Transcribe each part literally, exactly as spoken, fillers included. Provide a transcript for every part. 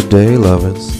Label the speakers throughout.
Speaker 1: Good day, lovers.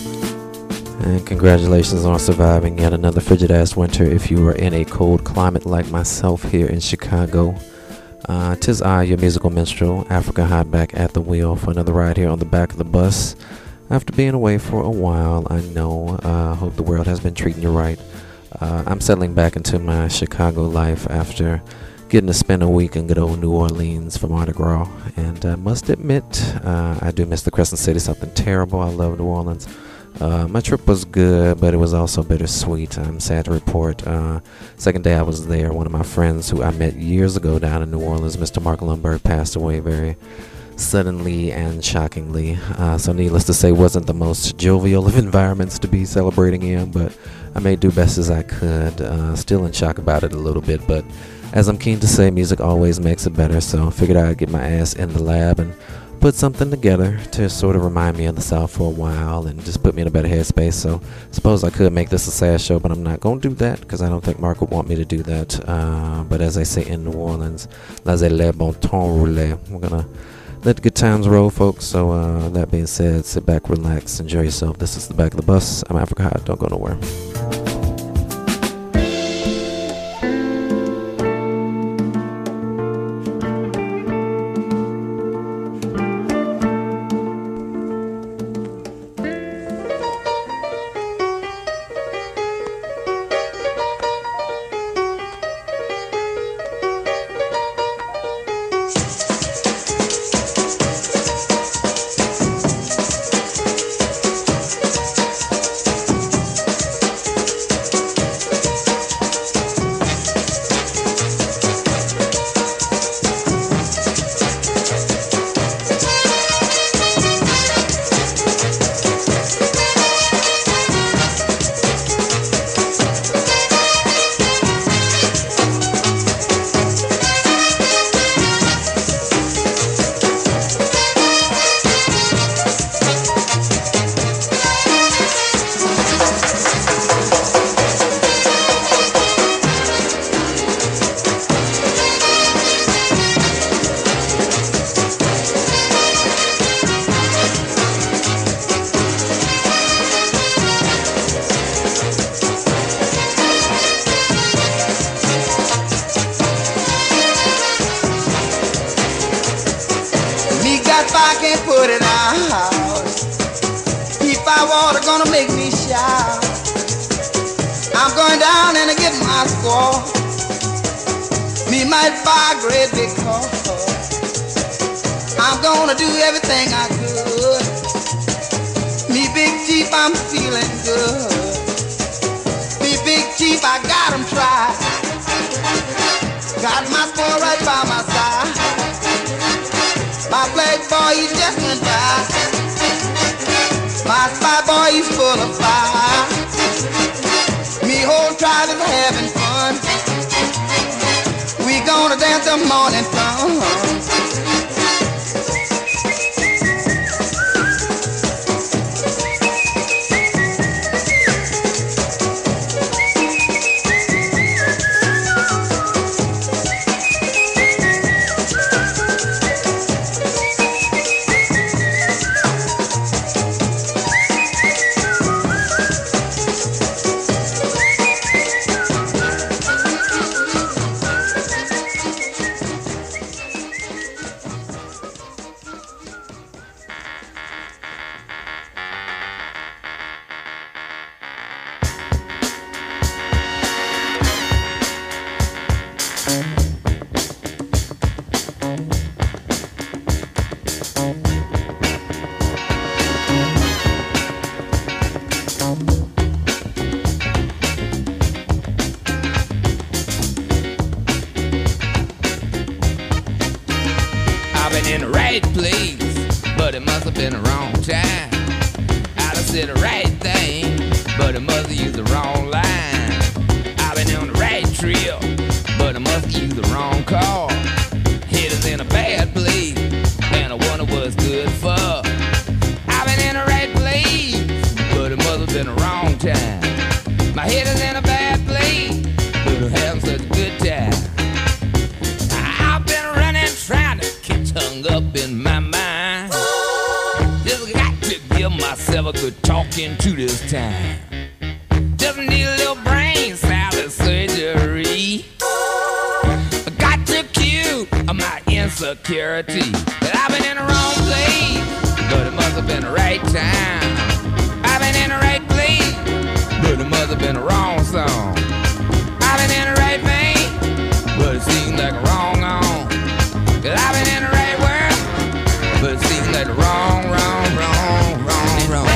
Speaker 1: And congratulations on surviving yet another frigid ass winter if you are in a cold climate like myself here in Chicago. Uh, tis I, your musical minstrel, Africa Hot, back at the wheel for another ride here on the back of the bus. After being away for a while, I know. I uh, hope the world has been treating you right. Uh, I'm settling back into my Chicago life after getting to spend a week in good old New Orleans for Mardi Gras. And I must admit, uh, I do miss the Crescent City, something terrible. I love New Orleans. Uh, my trip was good, but it was also bittersweet. I'm sad to report. Uh, second day I was there, one of my friends who I met years ago down in New Orleans, Mister Mark Lundberg, passed away very suddenly and shockingly. Uh, so needless to say, wasn't the most jovial of environments to be celebrating in, but I made do best as I could. Uh, still in shock about it a little bit, but as I'm keen to say, music always makes it better, so I figured I'd get my ass in the lab and put something together to sort of remind me of the South for a while and just put me in a better headspace. So I suppose I could make this a sad show, but I'm not going to do that because I don't think Mark would want me to do that. Uh, but as I say in New Orleans, laissez le bon temps rouler. We're going to let the good times roll, folks. So uh, that being said, sit back, relax, enjoy yourself. This is the back of the bus. I'm Africa Hot. Don't go nowhere.
Speaker 2: Up in my mind, just got to give myself working to this time. Just need a little brain salad surgery. I got to cure my insecurity. That I've been in the wrong place, but it must have been the right time. I've been in the right place, but it must have been the wrong song. I've been in the right vein, but it seems like a wrong on. Cause I've been in the right world, but it seems like the wrong, wrong, wrong, wrong, wrong.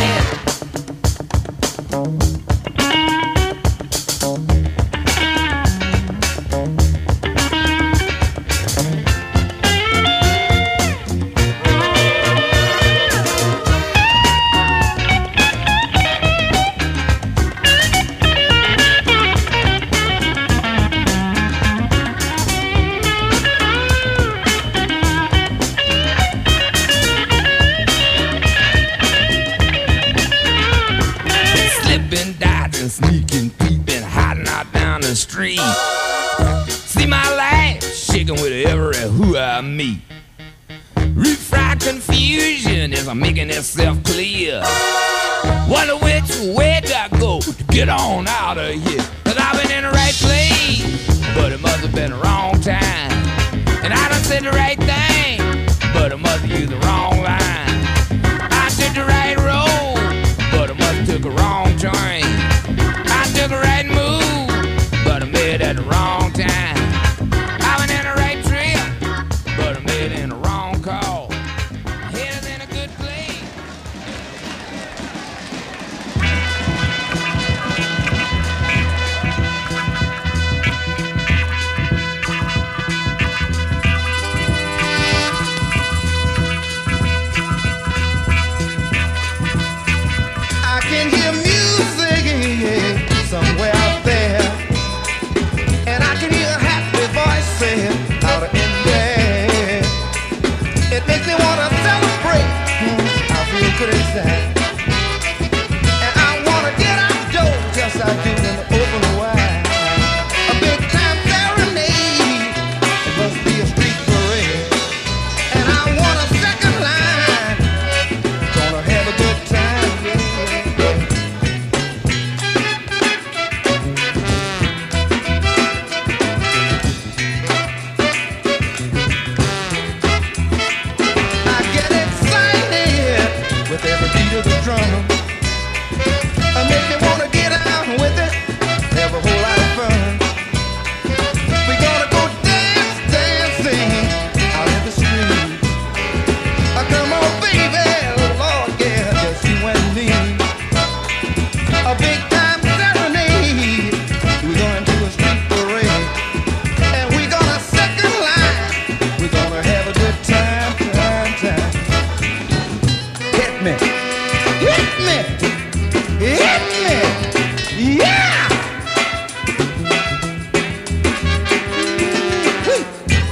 Speaker 2: Sneaking, peeping, hiding out down the street. See my life shaking with every who I meet. Refried confusion as I'm making itself clear. Wonder which way do I go to get on out of here? Cause I've been in the right place, but it must have been the wrong time. And I done said the right thing, but I must have used the wrong line. I took the right road, but I must have took a wrong train. Took a right move, but I made it at the wrong time. I've been in the right trip, but I made it in the wrong call. Headed in a good place.
Speaker 3: I can hear music somewhere out there, and I can hear a happy voice saying out in there. It makes me wanna celebrate. I feel good inside, and I wanna get outdoors, yes I do, in the open wide. A big time serenade, it must be a street parade, and I want a second line. Gonna have a good time, yeah, yeah. With every beat of the drum, I make me wanna get out with it, have a whole lot of fun. We gonna go dance, dancing out in the street. Uh, come on, baby, Lord, yeah, just you and me. A big time serenade. We gonna do a street parade, and we gonna second line. We gonna have a good time, time, time. Hit me, hit me, hit me, yeah! Woo.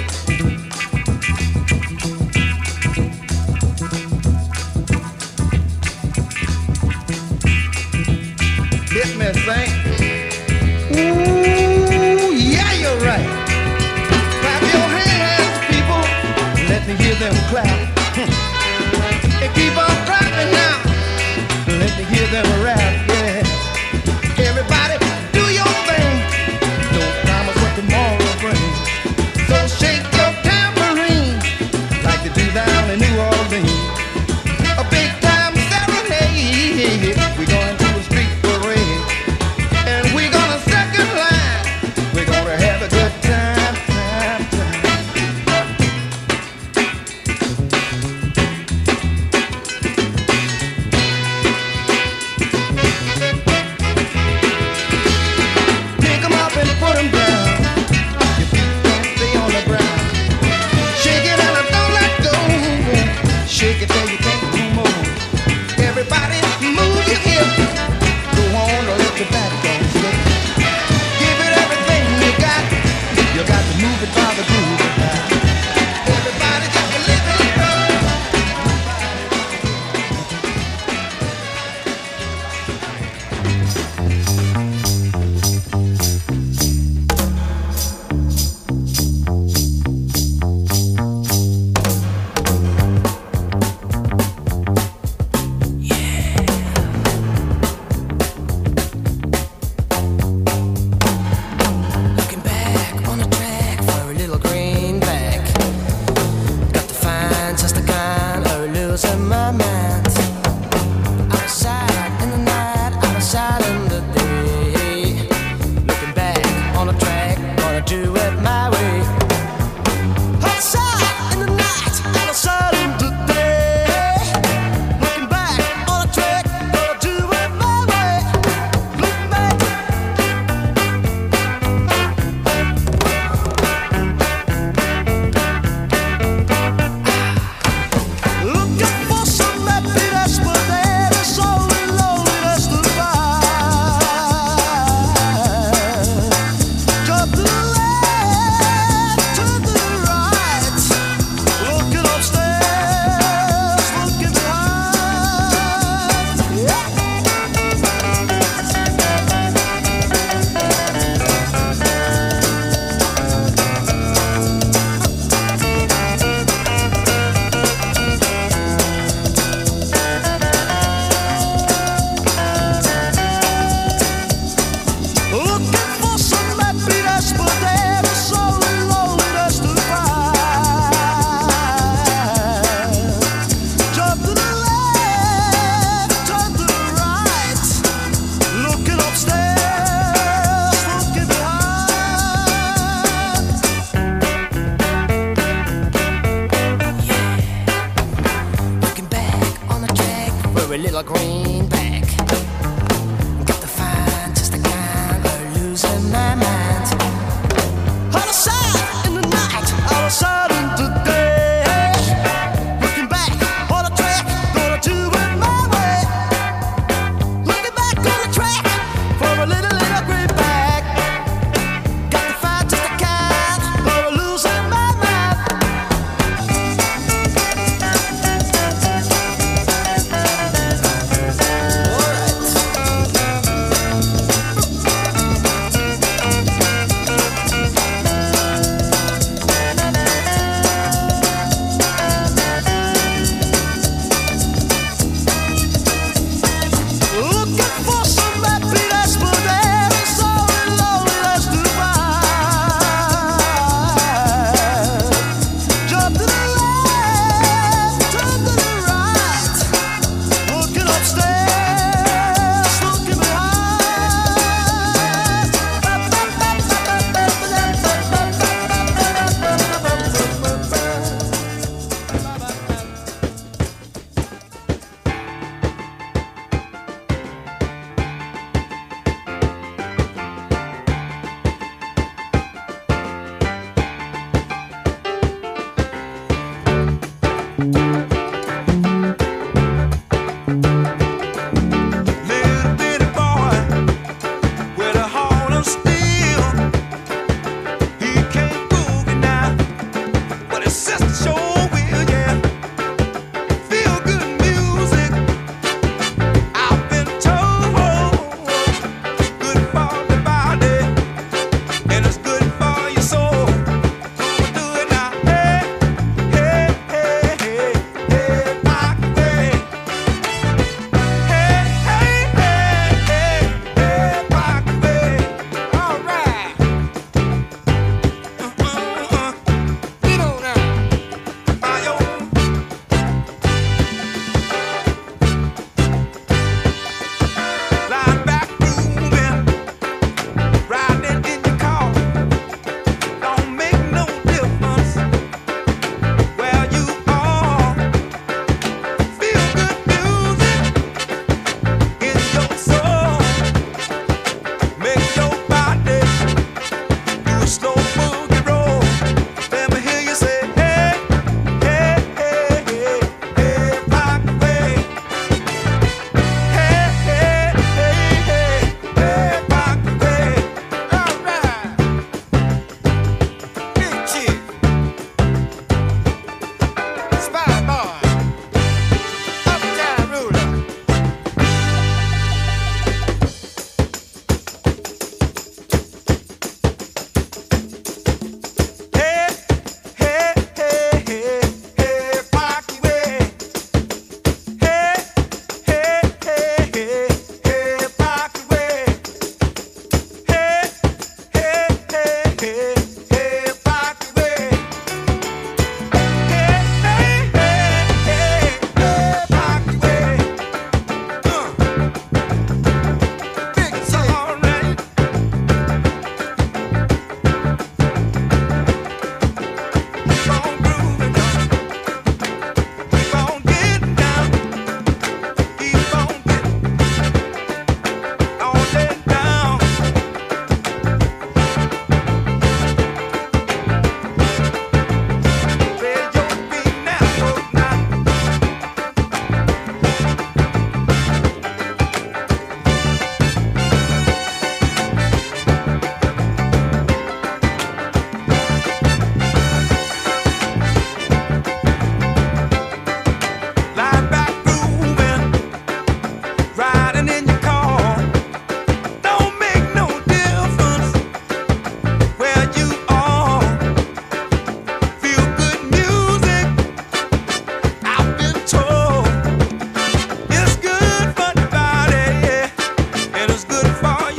Speaker 3: Hit me, Saint. Ooh, yeah, you're right. Clap your hands, people. Let me hear them clap. And keep on clapping now. Let me hear them rap, yeah. Everybody, do your thing. Don't promise what tomorrow brings. So shake your tambourine like they do down in New Orleans. A big time serenade. We're going to a street parade, and we're gonna second line. We're gonna have a good time, time, time.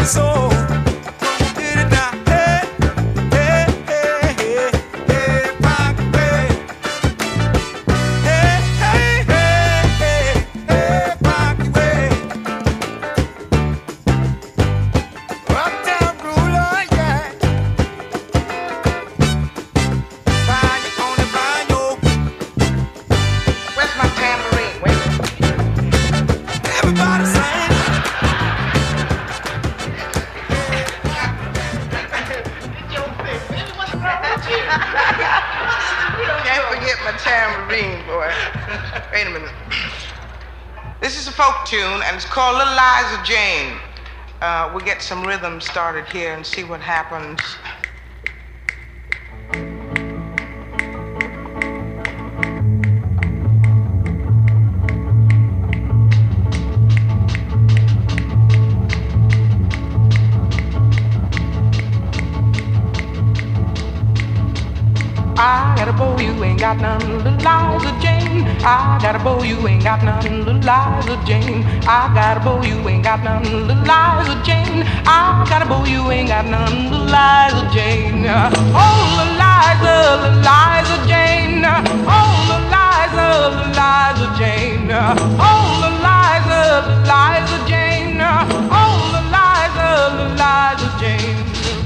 Speaker 3: soul. Get it now. Hey, hey, hey, hey, hey, rock away. Hey, hey, hey, hey, hey, rock away. Uptown ruler, yeah. Find you on the bayou.
Speaker 4: Where's my tambourine? Wait.
Speaker 3: Everybody sing.
Speaker 4: Can't forget my tambourine, boy. Wait a minute. This is a folk tune, and it's called Little Liza Jane. Uh, we'll get some rhythm started here and see what happens. I got a bow, you ain't got none, little Liza Jane. I got a bow, you ain't got none, little Liza Jane. I got a bow, you ain't got none, little Liza Jane. I got a bow, you ain't got none, little Liza Jane. Oh, little Liza, little Liza Jane. Oh, little Liza, little Liza Jane. Oh, little Liza, little Liza Jane. Oh, little Liza, little Liza Jane.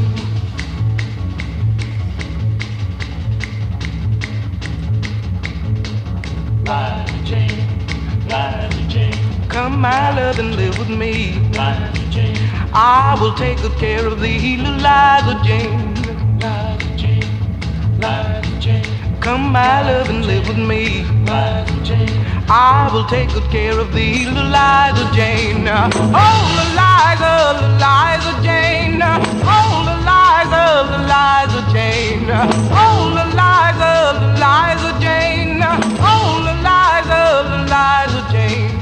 Speaker 5: Liza Jane, Liza Jane,
Speaker 4: Come, my love, and live with me.
Speaker 5: Liza Jane,
Speaker 4: I will take good care of thee, little Liza Jane.
Speaker 5: Liza Jane, Liza Jane,
Speaker 4: Come, my love, and live with me.
Speaker 5: Liza Jane,
Speaker 4: I will take good care of thee, little Liza Jane. Oh, little Liza, little Liza Jane. Oh, little Liza, little Liza Jane. Oh, little Liza, little Liza Jane. Oh, little Liza, little Liza Jane.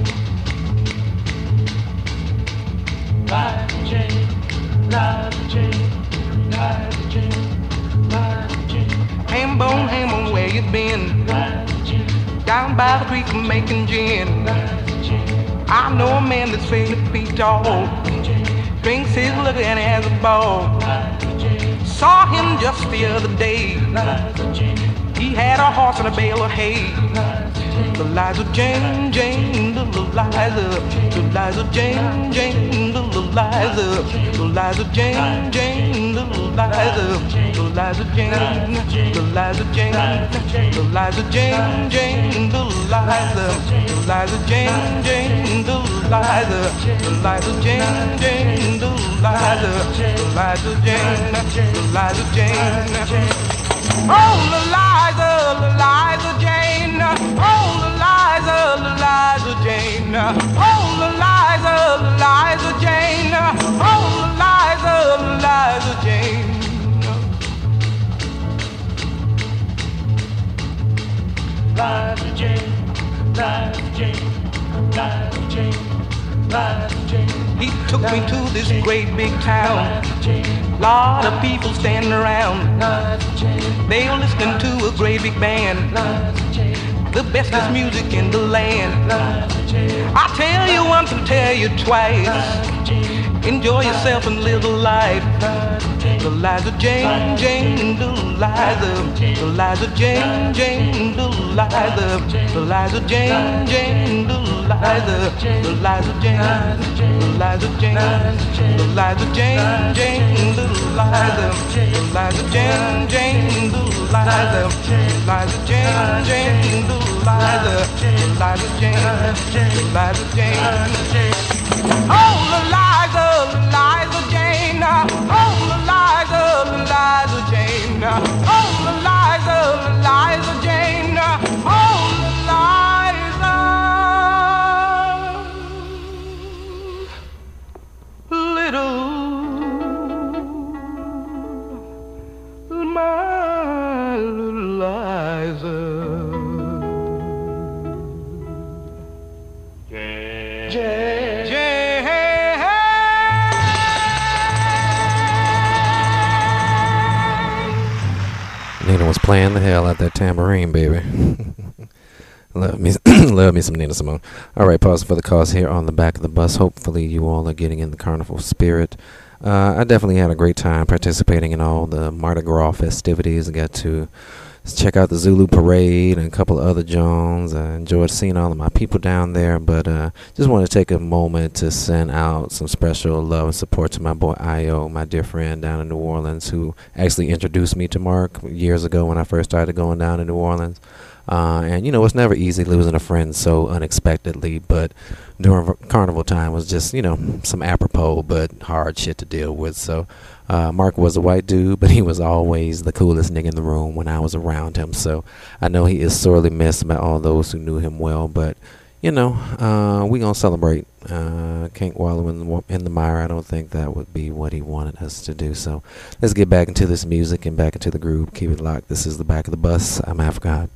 Speaker 5: Liza Jane, Liza Jane, Liza Jane, Liza Jane,
Speaker 4: Ham bone, ham bone, where you been?
Speaker 5: Liza Jane,
Speaker 4: Down by the creek making gin.
Speaker 5: Liza Jane,
Speaker 4: I know a man that's six feet tall.
Speaker 5: Liza Jane,
Speaker 4: Drinks his liquor and has a ball.
Speaker 5: Liza Jane,
Speaker 4: Saw him just the other day.
Speaker 5: Liza Jane,
Speaker 4: He had a horse and a bale of hay.
Speaker 5: Liza Jane,
Speaker 4: Little Liza Jane, Jane, little Liza. Little Liza Jane, Jane, little Liza. Little Liza Jane, Jane, little Liza. Little Liza Jane, little Liza Jane. Little Liza Jane, Jane, little Liza. Little Liza Jane, Jane, little Liza. Little Liza Jane, Jane, little Liza. Little Liza Jane, little Liza Jane. Oh, little Liza, little Liza Jane. Oh, little Liza, little Liza Jane. Oh, little Liza, little Liza Jane. Oh, little Liza, little Liza Jane.
Speaker 5: Liza Jane, Liza Jane, Liza Jane, Liza Jane,
Speaker 4: He took me to this great big town.
Speaker 5: Liza Jane,
Speaker 4: Lot of people standing around.
Speaker 5: Liza Jane,
Speaker 4: They were listening to a great big band.
Speaker 5: Liza Jane,
Speaker 4: The bestest music in the land.
Speaker 5: Liza Jane,
Speaker 4: I tell you once and tell you twice.
Speaker 5: Liza Jane,
Speaker 4: Enjoy yourself and live a life.
Speaker 5: Liza Jane,
Speaker 4: Little Liza Jane, Jane, little Liza. Little Liza Jane, Jane, little Liza. Little Liza Jane, Jane, little Liza. Little Liza Jane, little Liza Jane. Little Liza Jane, Jane, little Liza. Little Liza Jane, Jane, little Liza. Little Liza Jane, Jane, little Liza. Little Liza Jane, little Liza Jane. Oh, little Liza, little Liza Jane. Oh, little Liza, little Liza Jane. Oh, little Liza, little Liza Jane. Oh, little Liza, little, my little Liza. Jane.
Speaker 1: Nina was playing the hell out that tambourine, baby. Love me, love me some Nina Simone. All right, pause for the cause here on the back of the bus. Hopefully, you all are getting in the carnival spirit. Uh, I definitely had a great time participating in all the Mardi Gras festivities. I got to check out the Zulu Parade and a couple of other Jones. I enjoyed seeing all of my people down there, but uh, just want to take a moment to send out some special love and support to my boy Io, my dear friend down in New Orleans, who actually introduced me to Mark years ago when I first started going down to New Orleans. Uh, and, you know, it's never easy losing a friend so unexpectedly, but during v- carnival time was just, you know, some apropos but hard shit to deal with. So uh, Mark was a white dude, but he was always the coolest nigga in the room when I was around him. So I know he is sorely missed by all those who knew him well, but, you know, uh, we going to celebrate. Uh, can't wallow in the, in the mire. I don't think that would be what he wanted us to do. So let's get back into this music and back into the groove. Keep it locked. This is the back of the bus. I'm Africa.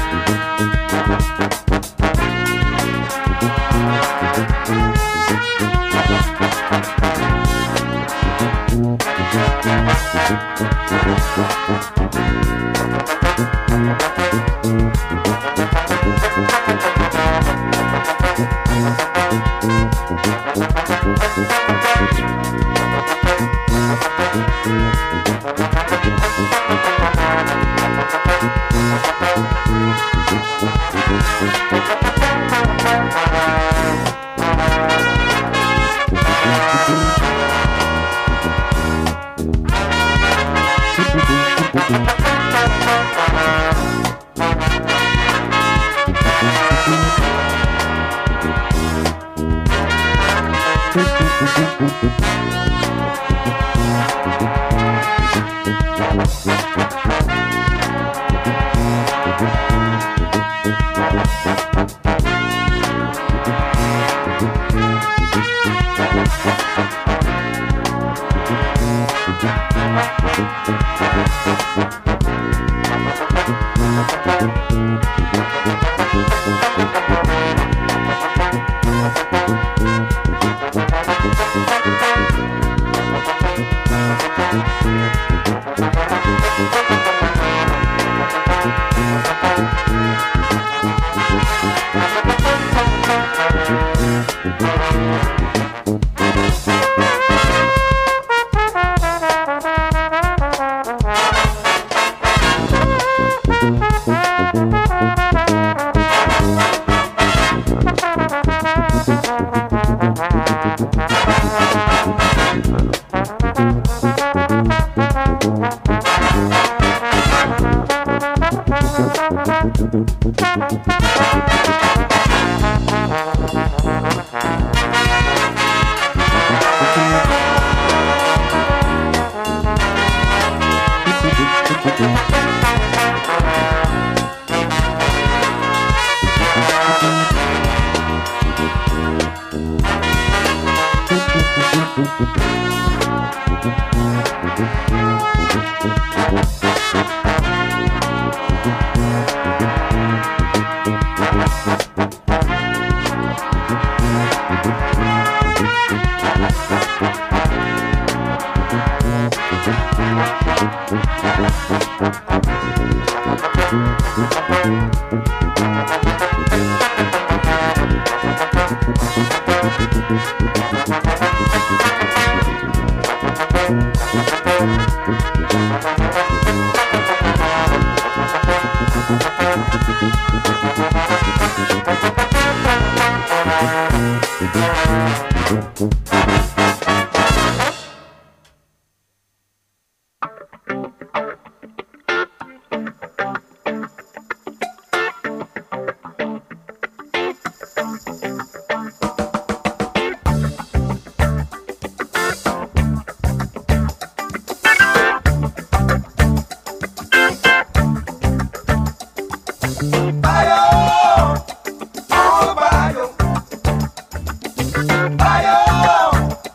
Speaker 3: Bayo,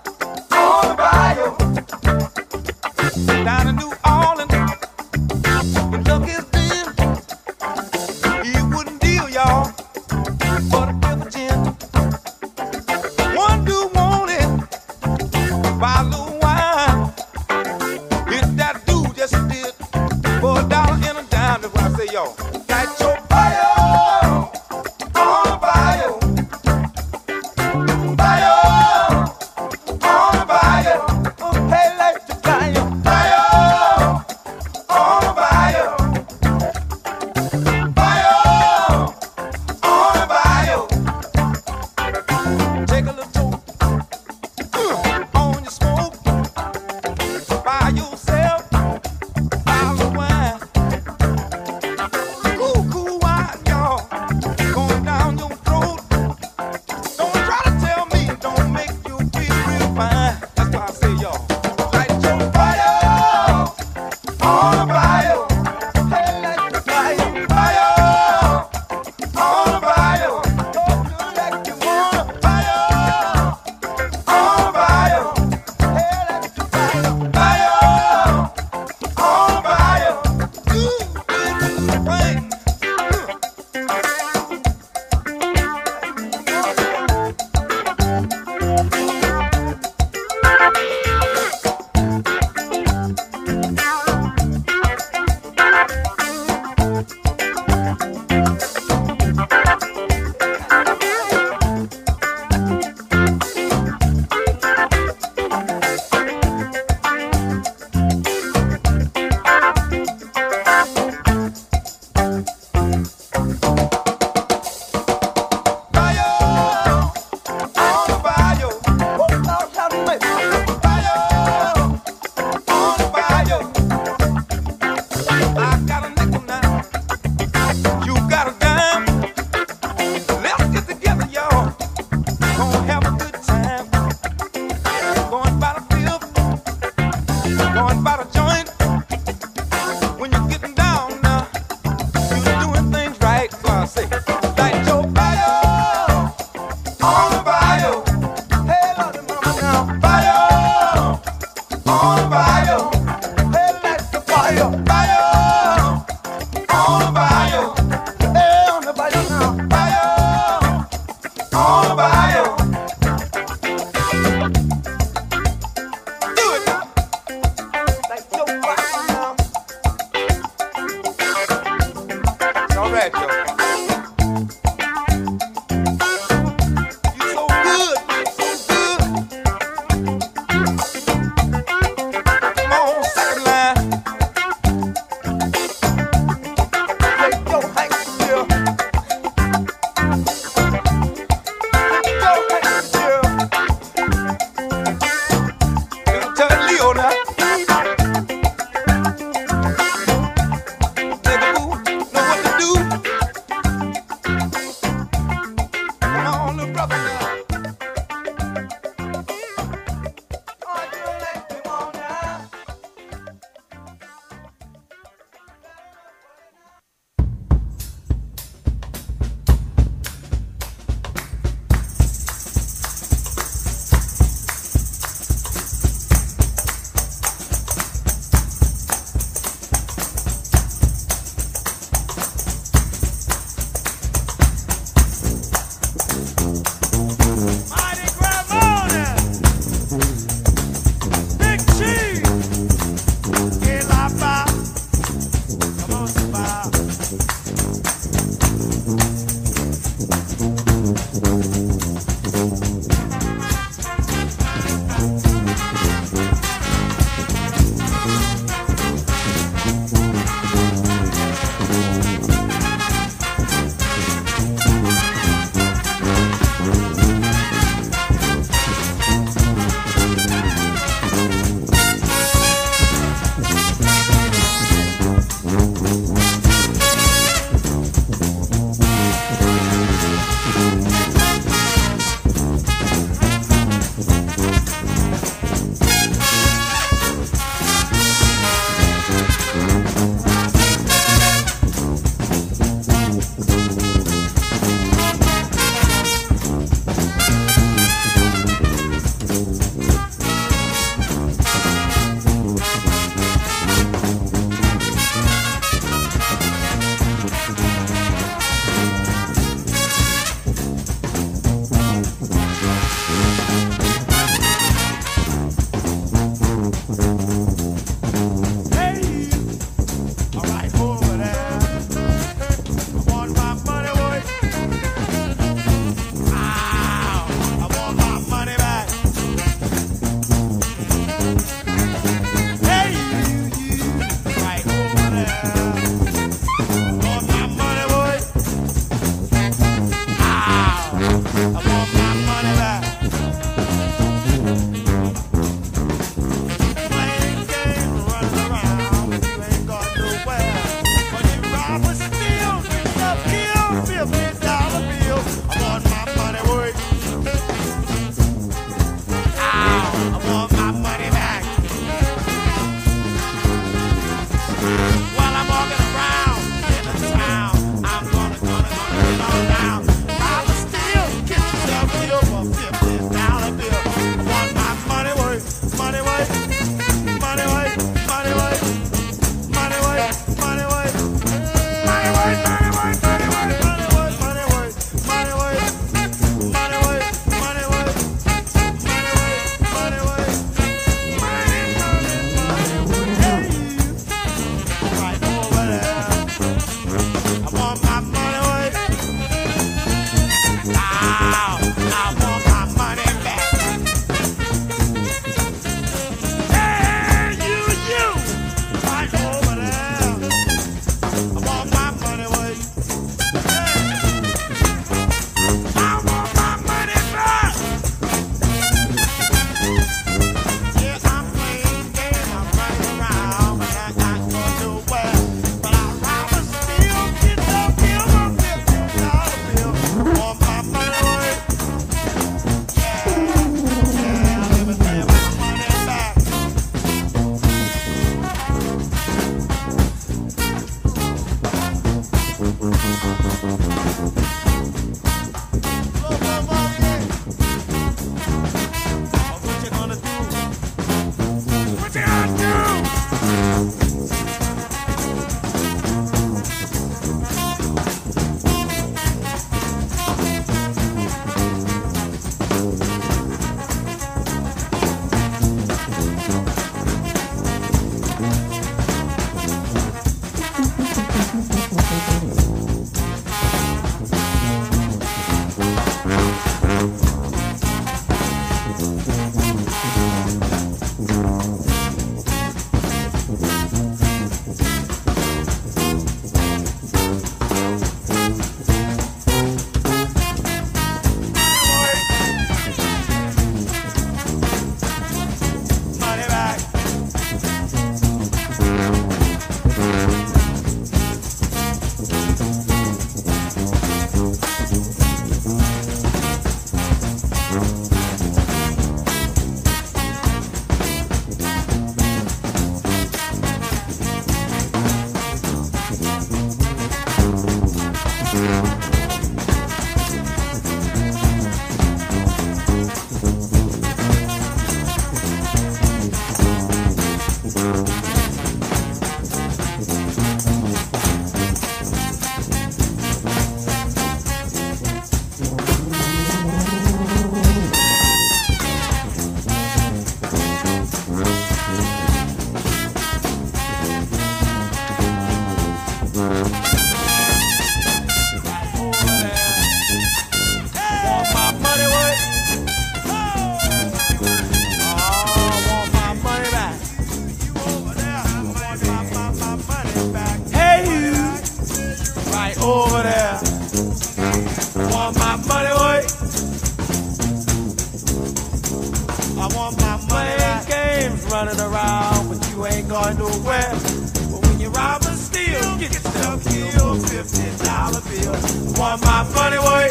Speaker 6: Running around, but you ain't going nowhere. But when you rob and steal, get yourself killed. Fifty dollar bill. Want my money work?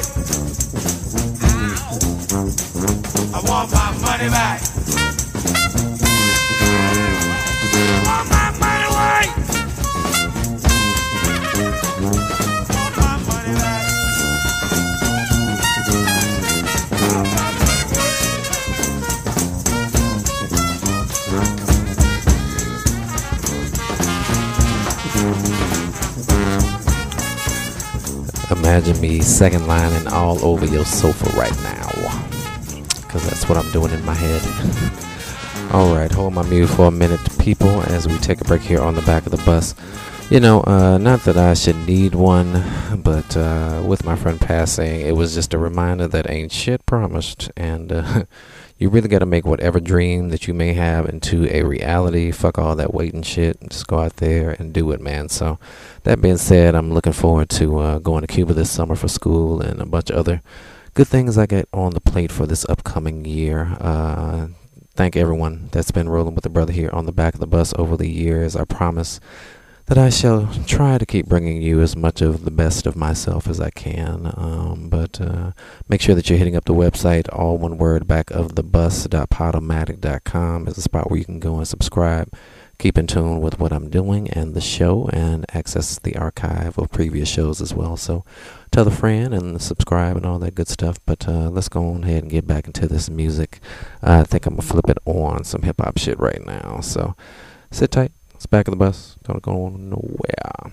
Speaker 6: I want my money back. I want my money work. I want my money back.
Speaker 1: Imagine me second lining all over your sofa right now, because that's what I'm doing in my head. Alright, hold my mute for a minute, people, as we take a break here on the back of the bus. You know, uh, not that I should need one, but uh, with my friend passing, it was just a reminder that ain't shit promised, and uh, you really got to make whatever dream that you may have into a reality. Fuck all that waiting shit. Just go out there and do it, man. So that being said, I'm looking forward to uh, going to Cuba this summer for school and a bunch of other good things I get on the plate for this upcoming year. Uh, thank everyone that's been rolling with the brother here on the back of the bus over the years. I promise that I shall try to keep bringing you as much of the best of myself as I can. Um, but uh, make sure that you're hitting up the website, all one word, back of the bus dot podomatic dot com is a spot where you can go and subscribe, keep in tune with what I'm doing and the show, and access the archive of previous shows as well. So tell a friend and subscribe and all that good stuff. But uh, let's go on ahead and get back into this music. Uh, I think I'm going to flip it on some hip-hop shit right now. So sit tight. It's back of the bus. Don't go nowhere.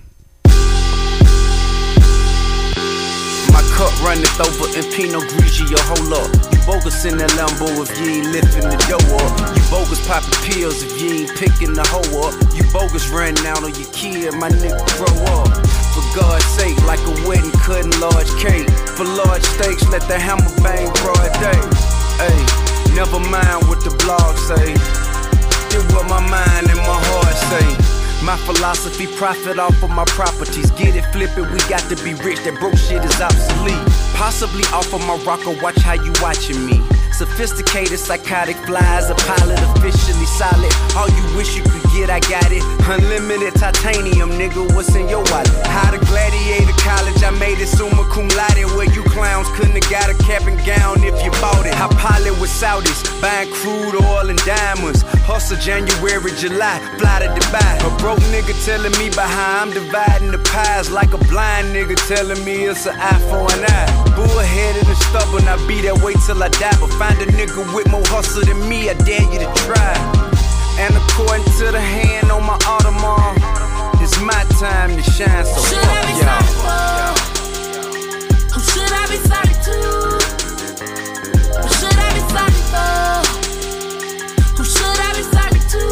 Speaker 7: My cup runneth over in Pinot Grigio, hold up. You bogus in that Lambo if you ain't lifting the dough up. You bogus popping pills if you ain't picking the hoe up. You bogus running out on your kid, my nigga grow up. For God's sake, like a wedding cutting large cake. For large stakes, let the hammer bang broad day. Ay, never mind what the blog say. Did what my mind and my heart say. My philosophy, profit off of my properties. Get it, flip it, we got to be rich. That broke shit is obsolete. Possibly off of my rocker, watch how you watching me. Sophisticated, psychotic flies, a pilot officially solid. All you wish you could get, I got it. Unlimited titanium, nigga, what's in your wallet? How to gladiator college, I made it summa cum laude. Where you clowns couldn't have got a cap and gown if you bought it. I pilot with Saudis, buying crude oil and diamonds. Hustle hustle January, July, fly to Dubai. A broke nigga telling me behind, I'm dividing the pies like a blind nigga telling me it's an eye for an eye. Bullheaded and stubborn, I be that way till I die. But find a nigga with more hustle than me, I dare you to try. And according to the hand on my Audemars, it's my time to shine, so
Speaker 8: should
Speaker 7: fuck
Speaker 8: I be
Speaker 7: y'all.
Speaker 8: sorry for? Who should I be sorry to? Who should I be sorry for? Who should I be sorry to?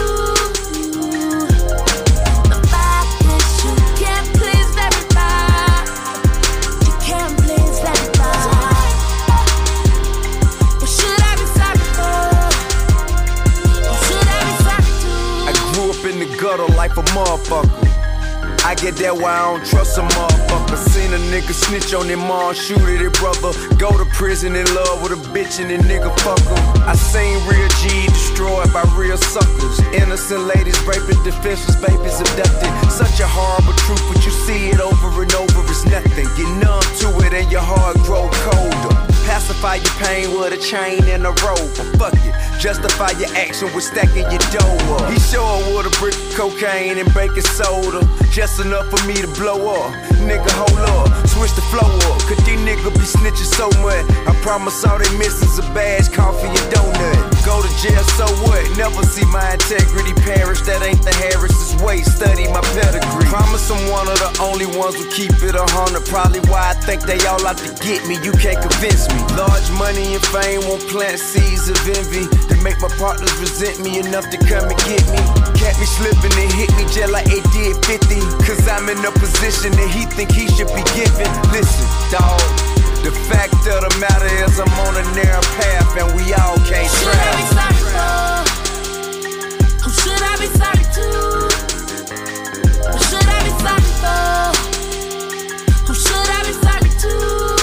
Speaker 8: The fact is you can't please everybody. You can't please everybody. Who should I be sorry for? Who should I be sorry to?
Speaker 7: I grew up in the gutter like a motherfucker. I get that why I don't trust a motherfucker. Seen a nigga snitch on him mom, shoot at his brother. Go to prison in love with a bitch and then nigga fuck him. I seen real G destroyed by real suckers. Innocent ladies raping defenseless babies abducted. Such a horrible truth, but you see it over and over, it's nothing. Get numb to it and your heart grow colder. Pacify your pain with a chain and a rope. Fuck it, justify your action with stacking your dough up. He show up with a brick of cocaine and baking soda, just enough for me to blow up. Nigga, hold up, switch the flow up. Cause these niggas be snitching so much. I promise all they miss is a badge, coffee, and donut. Go to jail, so what? Never see my integrity perish. That ain't the Harris's way. Study my pedigree. Promise I'm one of the only ones who keep it a hundred. Probably why I think they all out to get me. You can't convince me. Large money and fame won't plant seeds of envy that make my partners resent me enough to come and get me. Catch me slipping and hit me just like it did fifty. Cause I'm in a position that he think he should be given. Listen, dawg, the fact of the matter is I'm on a narrow path and we all can't
Speaker 8: should I be sorry for? Who should I be sorry to? Who should I be sorry for? Who should I be sorry to?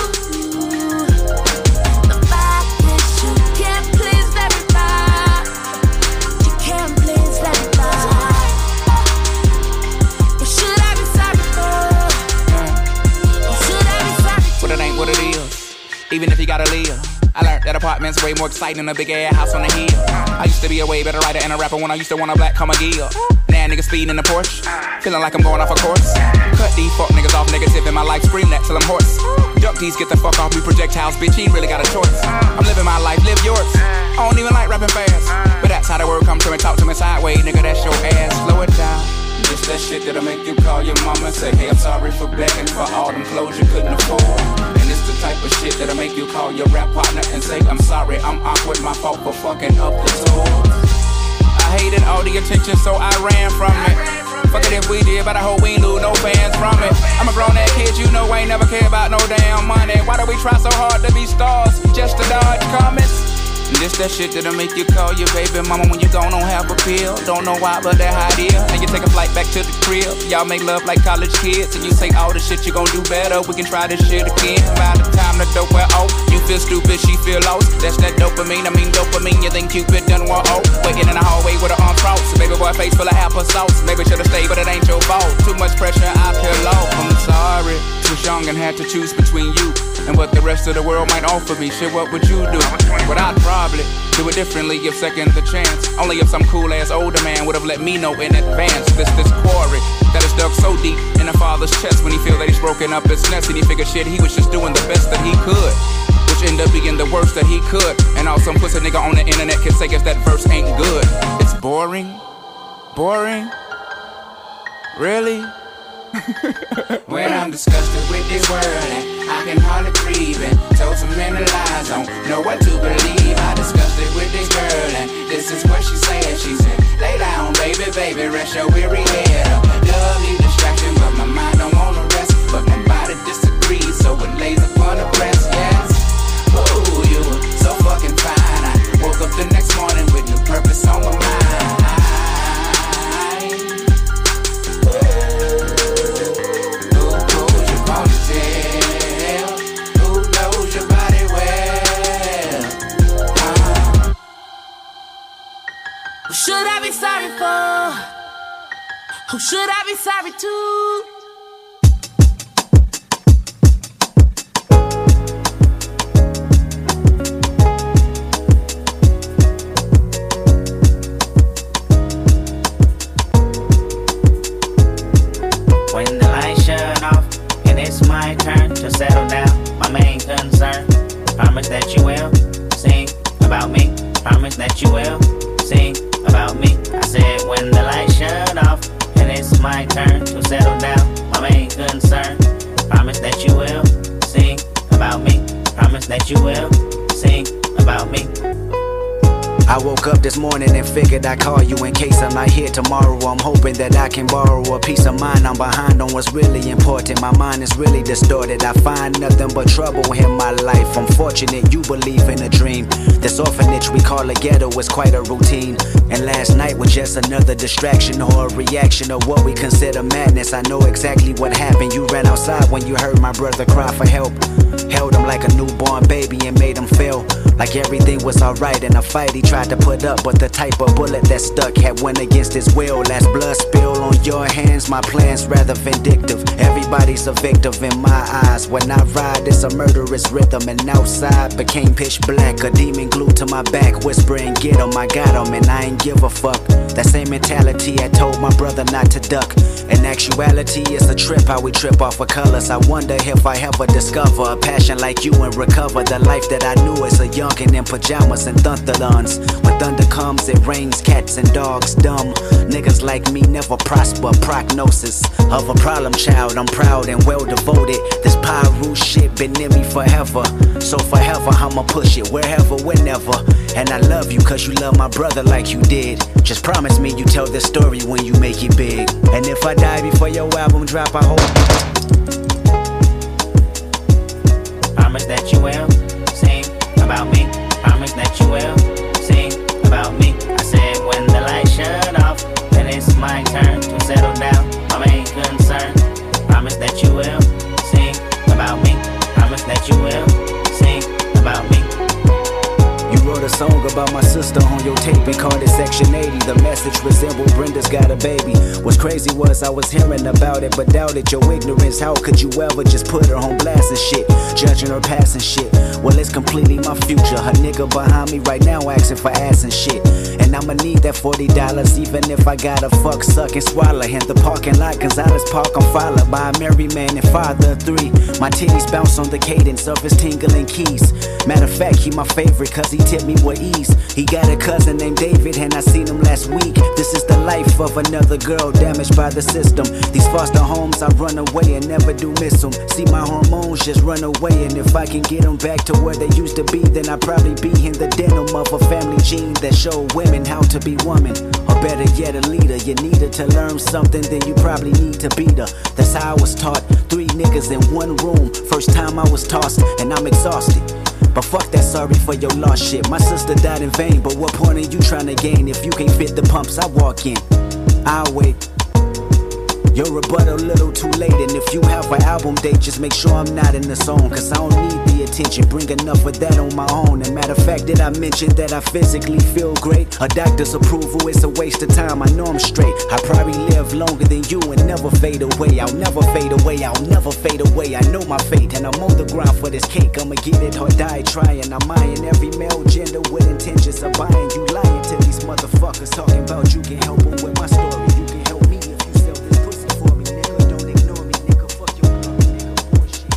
Speaker 8: The fact is you can't please everybody. You can't please everybody. Who should I be sorry for? Who should I be sorry to?
Speaker 9: But it ain't what it is, even if you gotta live. I learned that apartment's way more exciting than a big ass house on the hill. I used to be a way better writer and a rapper when I used to want a black come gill. Now niggas speeding in the Porsche, feeling like I'm going off a course. Cut these fuck niggas off negative in my life, scream that till I'm hoarse. Duck these, get the fuck off me projectiles, bitch, he ain't really got a choice. I'm living my life, live yours. I don't even like rapping fast, but that's how the word come to me, talk to me sideways, nigga, that's your ass. Slow it down. It's that shit that'll make you call your mama and say, hey, I'm sorry for begging for all them clothes you couldn't afford. And it's the type of shit that'll make you call your rap partner and say, I'm sorry, I'm awkward, my fault for fucking up the tour. I hated all the attention, so I ran from it. Fuck it if we did, but I hope we ain't lose no fans from it. I'm a grown ass kid, you know I ain't never care about no damn money. Why do we try so hard to be stars, just to dodge comments? And this that shit that'll make you call your baby mama when you gon' don't have a pill. Don't know why, but that how it is. And you take a flight back to the crib. Y'all make love like college kids. And you say all the shit you gon' do better. We can try this shit again. By the time the dope wear off, you feel stupid, she feel lost. That's that dopamine, I mean dopamine. You think Cupid done wore off. Waiting in the hallway with her arm crossed. Baby boy face full of applesauce. Maybe should've stayed, but it ain't your fault. Too much pressure, I feel off. I'm sorry. Was young and had to choose between you and what the rest of the world might offer me. Shit, what would you do? But I'd probably do it differently, give seconds a chance. Only if some cool ass older man would have let me know in advance. This this quarry that is dug so deep in a father's chest when he feel that he's broken up his nest and he figured shit he was just doing the best that he could, which ended up being the worst that he could. And all some pussy nigga on the internet can say guess that verse ain't good. It's boring, boring, really. When I'm disgusted with this world and I can hardly breathe and told so many lies, don't know what to believe. I disgusted with this girl and this is what she said. She said, lay down baby, baby, rest your weary head up. Lovely distraction but my mind don't wanna rest, but my body disagrees so it lays upon the breast, yes. Ooh, you were so fucking fine. I woke up the next morning with new purpose on my mind.
Speaker 8: Who should I be sorry for? Who should I be sorry to?
Speaker 10: that you will sing about me.
Speaker 7: I woke up this morning and figured I'd call you in case I'm not here tomorrow. I'm hoping that I can borrow a peace of mind. I'm behind on what's really important. My mind is really distorted. I find nothing but trouble in my life. I'm fortunate you believe in a dream. This orphanage we call a ghetto is quite a routine. And last night was just another distraction or a reaction of what we consider madness. I know exactly what happened. You ran outside when you heard my brother cry for help. Held him like a newborn baby and made him feel like everything was alright in a fight he tried to put up. But the type of bullet that stuck had went against his will. Last blood spill on your hands, my plan's rather vindictive. Everybody's a victim in my eyes. When I ride, it's a murderous rhythm. And outside became pitch black, a demon glued to my back, whispering, get him, I got him, and I ain't give a fuck. That same mentality I told my brother not to duck. In actuality, it's a trip how we trip off of colors. I wonder if I ever discover a passion like you and recover the life that I knew as a youngin' in pajamas and thunderlons. When thunder comes, it rains cats and dogs dumb. Niggas like me never prosper. Prognosis of a problem child. I'm proud and well devoted. This Pyru shit been in me forever. So forever I'ma push it wherever, whenever. And I love you cause you love my brother like you did. Just promise me you tell this story when you make it big. And if I die before your album drop, I hope.
Speaker 10: Promise that you will sing about me. Promise that you will sing about me. I said when the lights shut off, then it's my turn to settle down. My main concern. Promise that you will sing about me. Promise that you will sing about me.
Speaker 7: You wrote a song about my sister on your tape and called it Section eighty. The message resembled Brenda's got a baby. What's crazy was I was hearing about it but doubted your ignorance. How could you ever just put her on blast and shit, judging her past and shit? Well, it's completely my future. Her nigga behind me right now asking for ass and shit. And I'ma need that forty dollars even if I gotta fuck, suck, and swallow. In the parking lot, Gonzalez Park, I'm followed by a married man and father of three. My titties bounce on the cadence of his tingling keys. Matter of fact, he my favorite cause he tipped me with ease. He got a cousin named David and I seen him last week. This is the life of another girl damaged by the system. These foster homes, I run away and never do miss them. See my hormones just run away, and if I can get them back to where they used to be, then I'd probably be in the denim of a family gene that showed women how to be woman. Or better yet, a leader. You needed to learn something, then you probably need to beat her. That's how I was taught. Three niggas in one room. First time I was tossed and I'm exhausted. But fuck that sorry for your lost shit. My sister died in vain, but what point are you trying to gain if you can't fit the pumps I walk in? I'll wait. Your rebuttal a little too late, and if you have an album date, just make sure I'm not in the zone, cause I don't need the attention, bring enough of that on my own. And matter of fact, did I mention that I physically feel great? A doctor's approval is a waste of time, I know I'm straight. I probably live longer than you and never fade away. I'll never fade away, I'll never fade away. I know my fate, and I'm on the ground for this cake. I'ma get it or die trying. I'm eyeing every male gender with intentions of buying. You lying to these motherfuckers talking about you can help them with my story. You can help me if you sell this pussy for me, nigga. Don't ignore me, nigga. Fuck your club, nigga. Bullshit.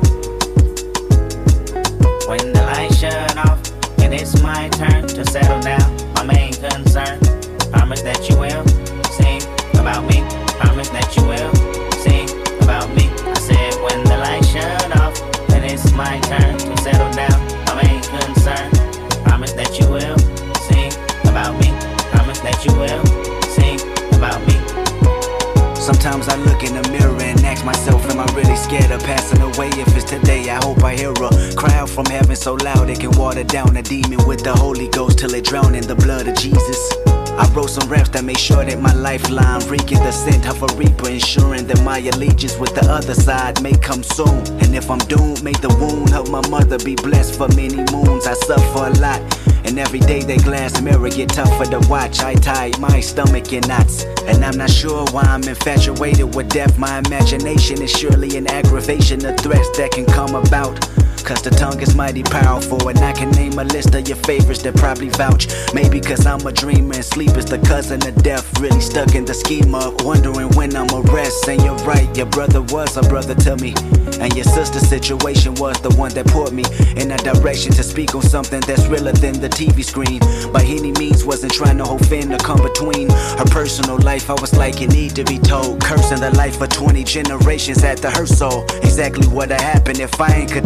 Speaker 10: When the lights shut off and it's my turn to settle down, my main concern. Promise that you will sing about me. Promise that you will sing about me. I said when the lights shut off and it's my turn to settle down, my main concern. Promise that you will sing about me. Promise that you will sing about me.
Speaker 7: Sometimes I look in the mirror and ask myself, am I really scared of passing away? If it's today, I hope I hear a cry out from heaven so loud it can water down a demon with the Holy Ghost till it drown in the blood of Jesus. I wrote some raps that make sure that my lifeline reeking the scent of a reaper, ensuring that my allegiance with the other side may come soon. And if I'm doomed, may the wound of my mother be blessed for many moons. I suffer a lot, and every day that glass mirror get tougher to watch. I tie my stomach in knots, and I'm not sure why I'm infatuated with death. My imagination is surely an aggravation of threats that can come about. Cause the tongue is mighty powerful, and I can name a list of your favorites that probably vouch. Maybe cause I'm a dreamer and sleep is the cousin of death. Really stuck in the scheme of wondering when I'ma rest. And you're right, your brother was a brother to me, and your sister's situation was the one that put me in a direction to speak on something that's realer than the T V screen. By any means wasn't trying to offend or come between her personal life. I was like, you need to be told. Cursing the life of twenty generations at the her soul. Exactly what'd happen if I ain't continue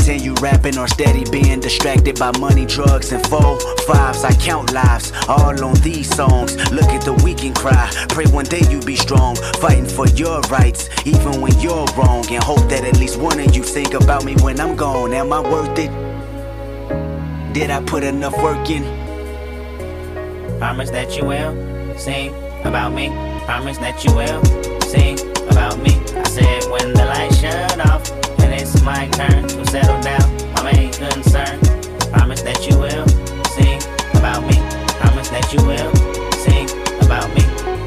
Speaker 11: rapping or steady being distracted by money, drugs, and four fives. I count lives all on these songs. Look at the weak and cry. Pray one day you be strong, fighting for your rights, even when you're wrong. And hope that at least one of you think about me when I'm gone. Am I worth it? Did I put enough work in?
Speaker 10: Promise that you will sing about me. Promise that you will sing about me. I said when the lights shut off and it's my turn to settle down, my main concern. Promise that you will sing about me. Promise that you will sing about me.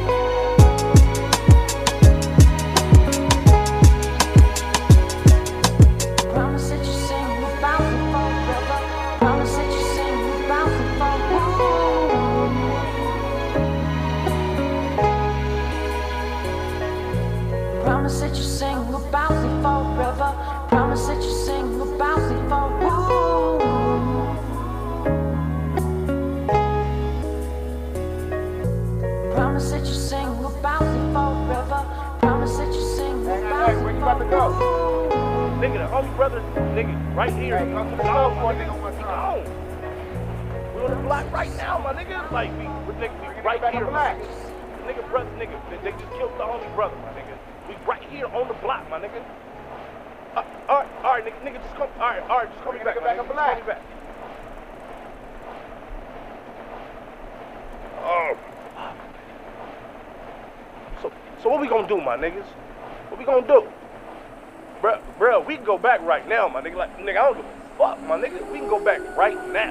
Speaker 8: Promise that you sing about me forever. Promise that you sing about me forever. Promise that you sing about me forever. Promise that you sing about me forever. Promise that you sing about me forever. Promise that you sing about me forever. Where you about to go?
Speaker 6: Nigga, the homie brother, nigga, right here. Hey, come to the club for a nigga on my time. We on the block right now, my nigga. Like, we, we, nigga, we right here. Nigga, brother, nigga, they, they just killed the homie brother, my nigga. We right here on the block, my nigga. Uh, all right, all right, nigga, nigga, just come. All right, all right, just call me back, back on black. Call me back. Oh. So, so what we gonna do, my niggas? What we gonna do? Bruh, bruh, we can go back right now, my nigga. Like, nigga, I don't give a fuck, my nigga. We can go back right now.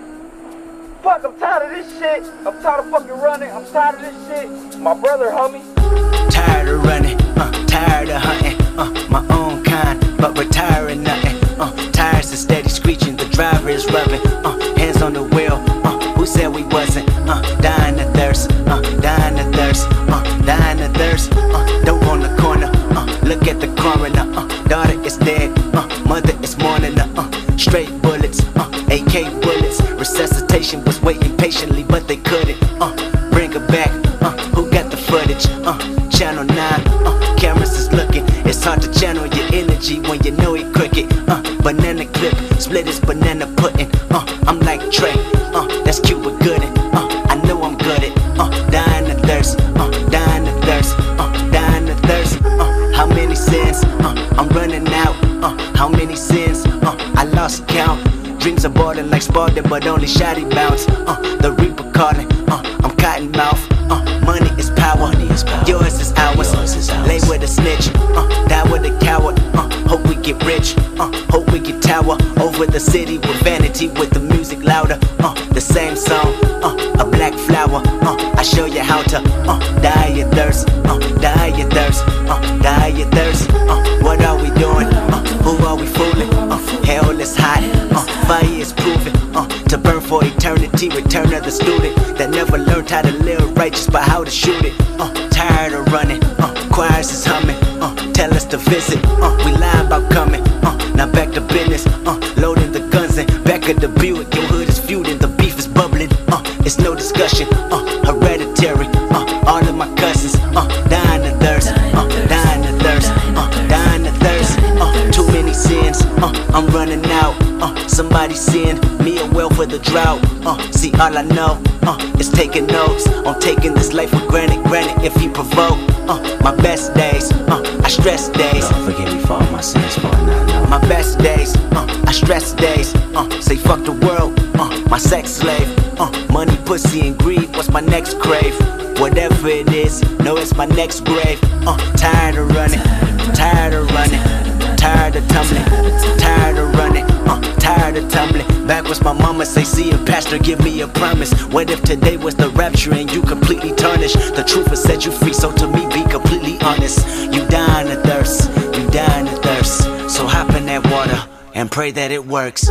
Speaker 6: Fuck, I'm tired of this shit. I'm tired of fucking running. I'm tired of this shit. My brother, homie.
Speaker 11: Tired of running, uh, tired of hunting, uh, my own kind, but retiring nothing. Uh, tires are steady screeching, the driver is rubbing, uh, hands on the wheel. Uh, who said we wasn't? Uh, dying of thirst, uh, dying of thirst, uh, dying of thirst. Uh, dope on the corner, uh, look at the coroner. Uh, daughter is dead, uh, mother is mourning. Uh, uh, straight bullets, uh, A K bullets. Resuscitation was waiting patiently, but they couldn't. Uh, bring her back. Uh, who got the footage? Uh, Channel nine, uh, cameras is looking. It's hard to channel your energy when you know it crooked. Uh, banana clip, split his banana pudding. Uh, I'm like Trey, uh, that's Cuba Gooding. Uh, I know I'm good at, uh, dying of thirst, uh, dying of thirst, uh, dying of thirst. Uh, how many sins? Uh, I'm running out. Uh, how many sins? Uh, I lost count. Dreams are balling like Spalding, but only shoddy bounce. Uh, the Reaper calling. Uh, I'm cotton mouth. Uh, money is power. Money is power. Yours is ours. Yours is ours. Lay with a snitch. Uh, die with a coward. Uh, hope we get rich. Uh, hope we get tower over the city with vanity, with the music louder. Uh, the same song. Uh, a black flower. Uh, I show you how to uh, die your thirst. Uh, die your thirst. Uh, die your thirst. Uh, what are we doing? Uh, who are we fooling? Uh, hell is hot. Uh, fire is proven. Uh, to burn for eternity. Return of the student that never learned how to live righteous, but how to shoot it. Uh, tired of running. Uh, choirs is humming. Uh, tell us to visit. Uh, we lie about coming. Uh, now back to business. Uh, loading the guns and back of the Buick. Your hood is feuding. The beef is bubbling. Uh, it's no discussion. Uh, hereditary. Uh, all of my cousins. Uh, dying of thirst. Uh, dying of thirst. Uh, dying of thirst. Uh, too many sins. Uh, I'm running out. Uh, somebody send me a well for the drought. Uh, see, all I know uh, is taking notes on taking this life for granted. Granted, if he provoke uh, my best days, uh, I stress days. Lord, forgive me for all my sins, for I not know. My best days, uh, I stress days. Uh, say fuck the world, uh, my sex slave. Uh, money, pussy, and greed. What's my next crave? Whatever it is, no, it's my next grave. Uh, tired of running, tired of running, tired of tumbling, tired of running. Uh, tired of tumbling. Backwards, my mama say, see a pastor, give me a promise. What if today was the rapture and you completely tarnished? The truth will set you free, so to me, be completely honest. You dying of thirst, you dying of thirst. So hop in that water and pray that it works.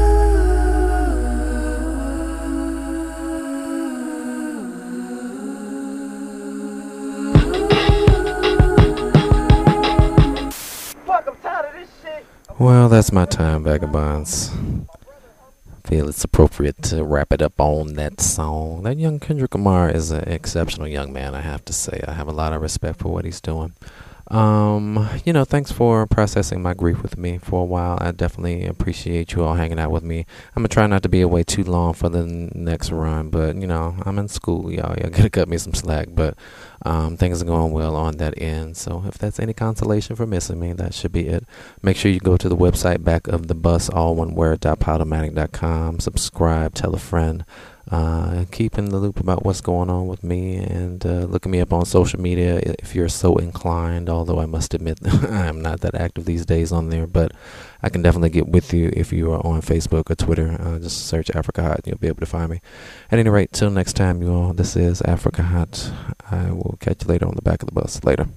Speaker 6: Fuck, I'm tired of this shit.
Speaker 1: Well, that's my time, Vagabonds. I feel it's appropriate to wrap it up on that song. That young Kendrick Lamar is an exceptional young man, I have to say. I have a lot of respect for what he's doing. Um, you know, thanks for processing my grief with me for a while. I definitely appreciate you all hanging out with me. I'm gonna try not to be away too long for the n- next run, but you know, I'm in school, y'all. Y'all gotta cut me some slack, but um, things are going well on that end. So if that's any consolation for missing me, that should be it. Make sure you go to the website, back of the bus, all one word, dot podomatic dot com. Subscribe, tell a friend. Uh, keep in the loop about what's going on with me, and uh, look me up on social media if you're so inclined, although I must admit I'm not that active these days on there, but I can definitely get with you if you are on Facebook or Twitter. Uh, just search Africa Hot and you'll be able to find me. At any rate, till next time, you all, this is Africa Hot. I will catch you later on the back of the bus. Later.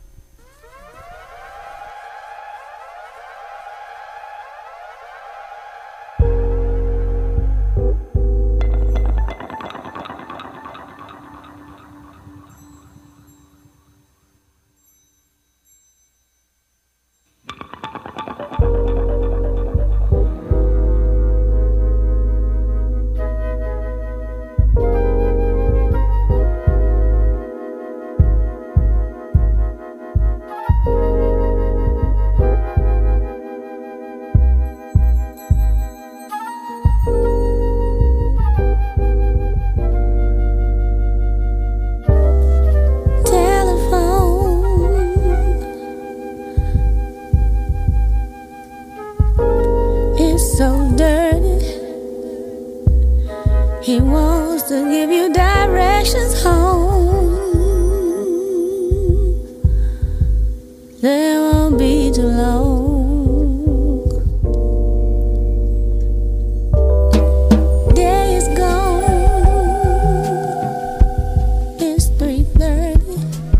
Speaker 8: He wants to give you directions home. They won't be too long. Day is gone. It's three thirty.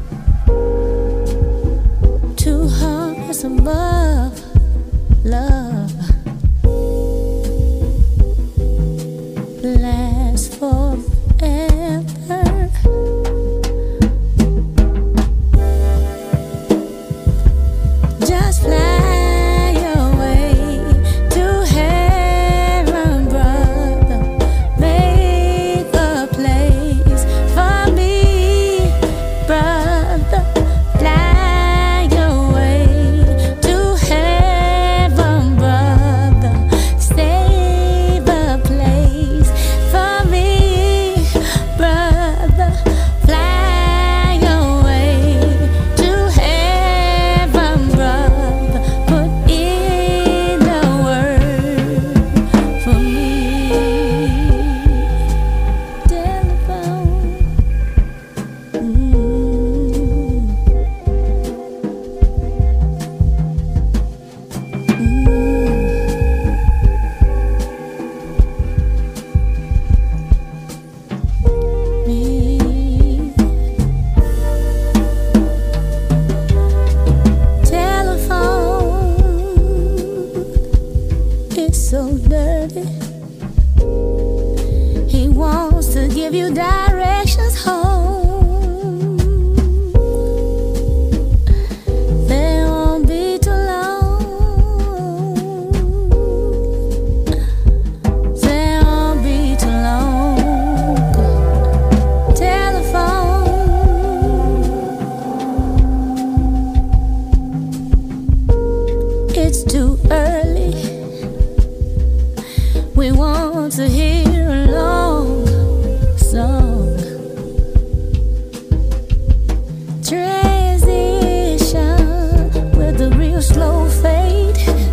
Speaker 8: Two hearts above. Love lasts forever. Just fly away to heaven, brother. Make a place for me, brother. Fly away to heaven, brother. Save a place for me, brother. Fly away to heaven, brother. Put in a word for me. Telephone. Me. Telephone. It's so dirty. He wants to give you directions home. They won't be too long. They won't be too long. Telephone. It's too early. We want to hear a long song. Transition with a real slow fade.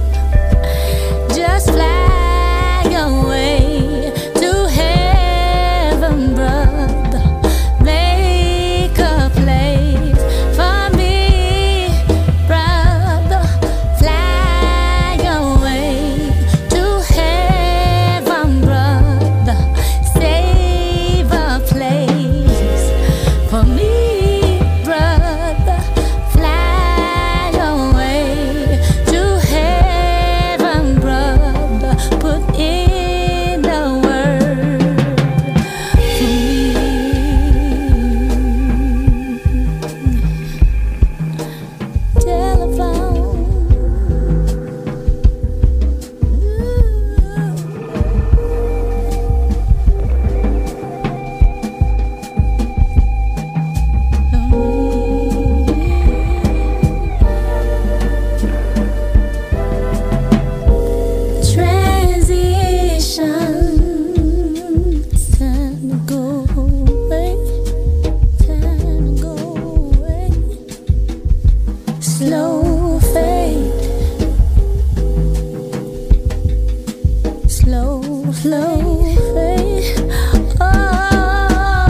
Speaker 8: Just fly away to heaven, brother. Make a place for me, brother. Fly away to heaven, brother. slow, slow fade. Oh,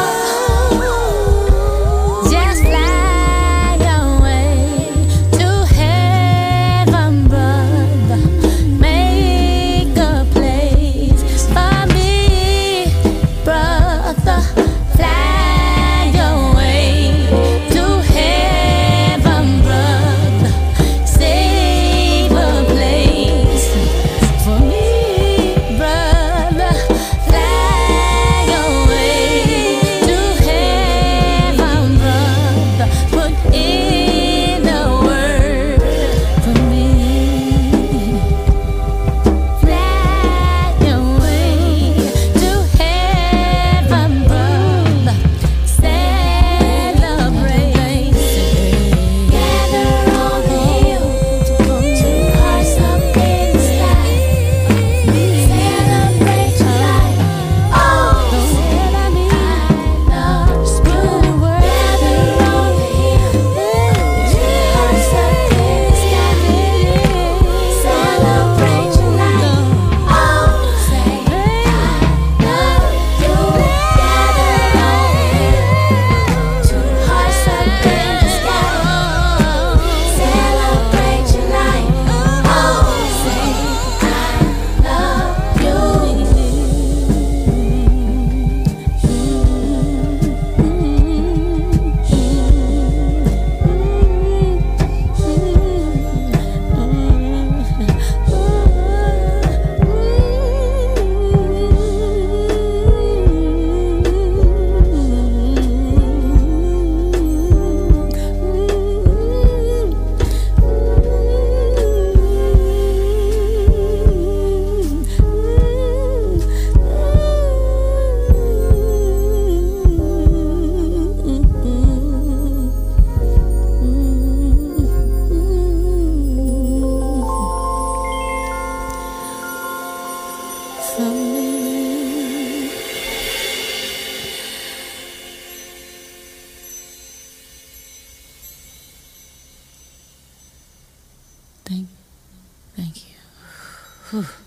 Speaker 8: just fly away to heaven, brother. Make a place for me, brother. Fly away to heaven, brother. Save a place for me, brother. Fly away to heaven, brother. Put in a word for me. Fly away to heaven, brother. Celebrate. Gather on the hill, two hearts up in the sky. Celebrate your life. Oh, I love you. Gather on the hill, two hearts up in the sky. Celebrate your life. Oh, say I love you. Gather on the hill, two hearts up in the sky. Celebrate your life. Oh, say I love for me. Thank, thank you. Whew.